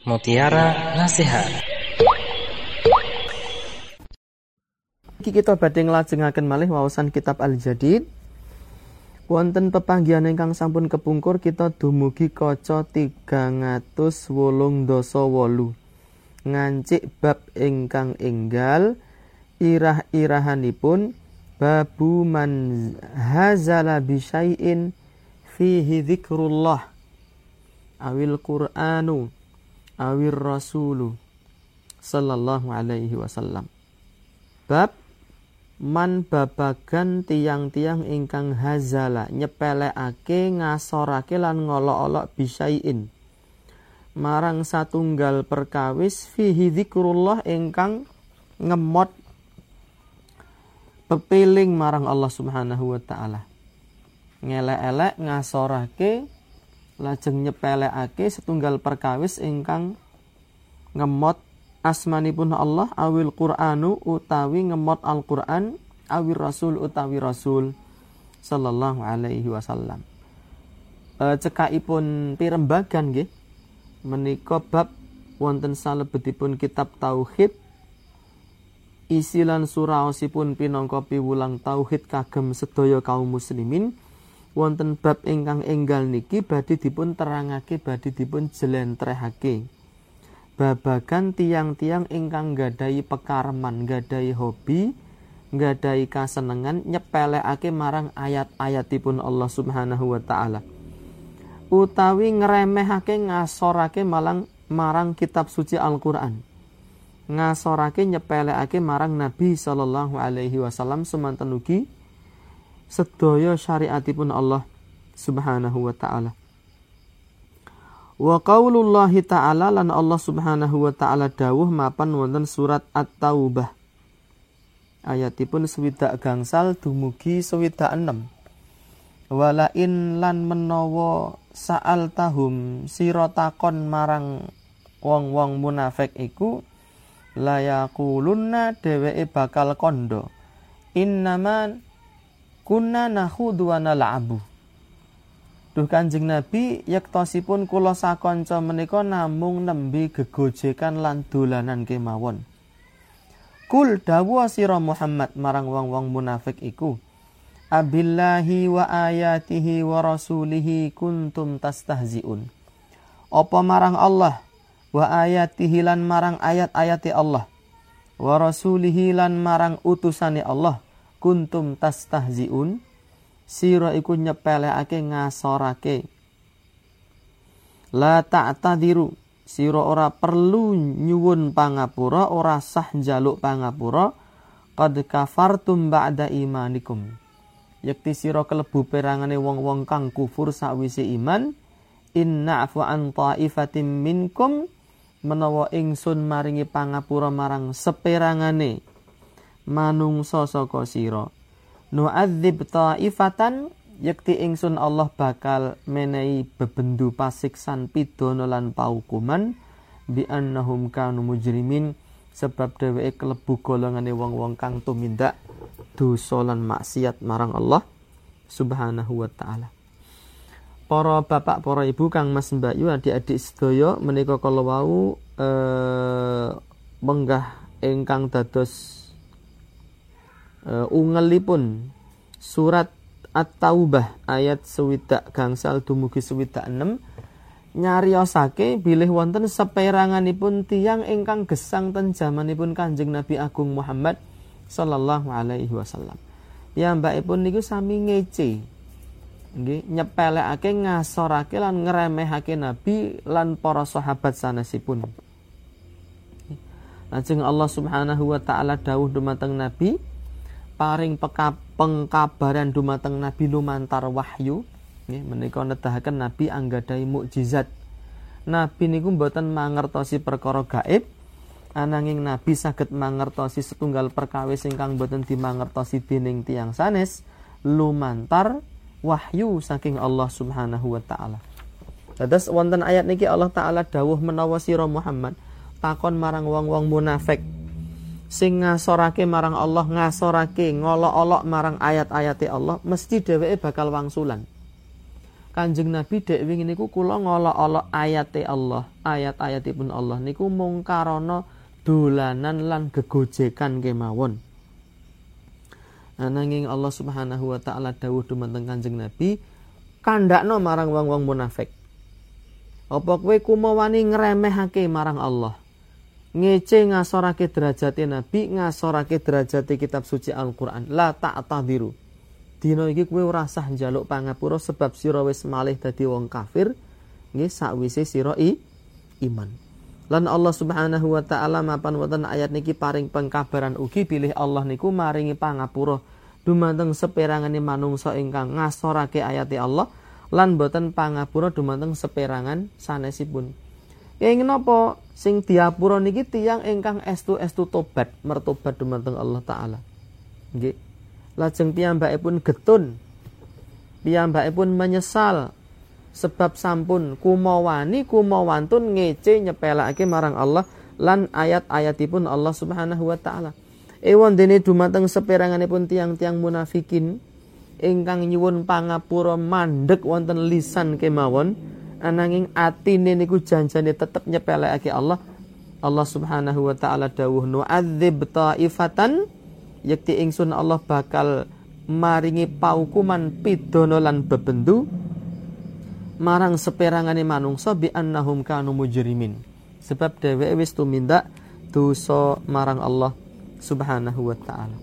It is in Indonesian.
Mutiara Nasihat. Iki kita badhe nglajengaken malih waosan kitab Al-Jadid. Wonten pepanggihan ingkang sampun kepungkur kita dumugi kaca 388 ngancik bab ingkang enggal irah-irahanipun babu man hazala bi syai'in fihi dzikrullah awil qur'anu awir rasulu sallallahu alaihi wasallam. Bab man babagan tiang-tiang ingkang hazala nyepelekake ngasorake lan ngolok-olok bisyai'in marang satunggal perkawis fihi dzikrullah ingkang ngemot pepiling marang Allah Subhanahu wa taala. Ngelek-elek ngasorake lajeng nyepelekake setunggal perkawis ingkang ngemot asmanipun Allah awil Qur'anu utawi ngemot Al-Qur'an awil Rasul utawi Rasul sallallahu alaihi wasallam. Cekakipun pirembagan nggih menika bab wonten salebetipun kitab tauhid isilan suraosipun pinangka piwulang tauhid kagem sedaya kaum muslimin. Wonten bab ingkang enggal niki badhe dipun terangake, badhe dipun jlentrehake. Babagan tiang-tiang ingkang gadahi pekareman, gadahi hobi, gadahi kasenengan nyepelekake marang ayat-ayatipun Allah Subhanahu wa taala. Utawi ngremehake ngasorake marang kitab suci Al-Qur'an. Ngasorake nyepelekake marang Nabi sallallahu alaihi wasallam semanten ugi sedaya syariatipun Allah Subhanahu wa taala. Wa qaulullahi ta'ala lan Allah Subhanahu wa taala dawuh mapan wonten surat At-Taubah. Ayatipun 60 gangsal dumugi 66. Walain lan menawa sa'al tahum sira takon marang wong-wong munafik iku layaqulunna dheweke bakal kandha innaman kunna nakhudu wa nal'abu. Duh Kanjeng Nabi yektosipun kula sakanca menika namung nembe gegojekan lan dolanan kemawon. Kul dawuh sira Muhammad marang wong-wong munafik iku abillahi wa ayatihi wa rasulihi kuntum tastahziun. Apa marang Allah wa ayatihi lan marang ayat-ayati Allah wa rasulihi lan marang utusane Allah kuntum tastahziun sira iku nyepelekake ngasorake. La ta'tadiru sira ora perlu nyuwun pangapura, ora sah njaluk pangapura. Qad kafartum ba'da imanikum. Yekti sira kelebu perangane wong-wong kang kufur sakwise iman. Inna'fu an ta'ifatin minkum menawa ingsun maringi pangapura marang seperangane manungsa saka sira. Nu'adzib ta'ifatan yakti ingsun Allah bakal menehi bebendu pasiksan pidana lan paukuman bi annahum kanu mujrimin sebab dheweke klebu golongane wong-wong kang tumindak dosa lan maksiat marang Allah Subhanahu wa taala. Para bapak, para ibu, kang mas mbak yu, adik-adik sedaya menika kala wau menggah ingkang dados ungelipun surat At-Taubah ayat 60 gangsal dumugi 66 nyariosake bilih wonten saperanganipun tiyang ingkang gesang ten jamanipun Kanjeng Nabi Agung Muhammad sallallahu alaihi wasallam. Piyambakipun niku sami ngece nggih nyepelekake ngasorake lan ngremehake Nabi lan para sahabat sanesipun. Lajeng Allah Subhanahu wa taala dawuh dumateng Nabi paring pengkabaran dumateng Nabi lumantar wahyu nggih menika nedahaken Nabi anggadhahi mukjizat. Nabi niku mboten mangertosi perkara gaib, ananging Nabi saged mangertosi setunggal perkawis ingkang mboten dimangertosi dening tiyang sanes lumantar wahyu saking Allah Subhanahu wa taala. Dados wonten ayat niki Allah taala dawuh menawa sira Muhammad takon marang wong-wong munafik sing ngasorake marang Allah, ngasorake ngolok-olok marang ayat-ayate Allah, mesti dheweke bakal wangsulan. Kanjeng Nabi dek wingi niku kula ngolok-olok ayate Allah, ayat-ayatipun Allah niku mung karana dolanan lan gegojekan kemawon. Nanging Allah Subhanahu wa taala dawuh dumateng Kanjeng Nabi, kandakno marang wong-wong munafik. Apa kowe kumawani ngremehake marang Allah? Ngece ngasorake derajate Nabi, ngasorake derajate kitab suci Al-Qur'an. La ta'tadiru. Dina iki kowe ora sah njaluk pangapura sebab sira wis malih dadi wong kafir nggih sakwise sira iman. Lan Allah Subhanahu wa taala mapan wonten ayat niki paring pengkabaran ugi bilih Allah niku maringi pangapura dumateng saperangane manungsa ingkang ngasorake ayate Allah lan boten pangapura dumateng saperangan sanesipun. Kenging napa sing diapura niki tiyang ingkang estu-estu tobat, mertobat dumateng Allah taala. Nggih. Lajeng piyambakipun getun, piyambakipun menyesal sebab sampun kumawani kumawantun ngece nyepelake marang Allah lan ayat-ayatipun Allah Subhanahu wa taala. Ewon dene dumateng saperanganipun tiang-tiang munafikin ingkang nyuwun pangapura mandheg wonten lisan kemawon ananging atine niku janjane tetep nyepelake Allah. Allah Subhanahu wa taala dawuh nu'adzib ta'ifatan yakti ingsun Allah bakal maringi paukuman pidana lan bebendu marang saperangane manungsa bi annahum kanu mujrimin sebab dheweke wis tumindak dosa marang Allah Subhanahu wa taala.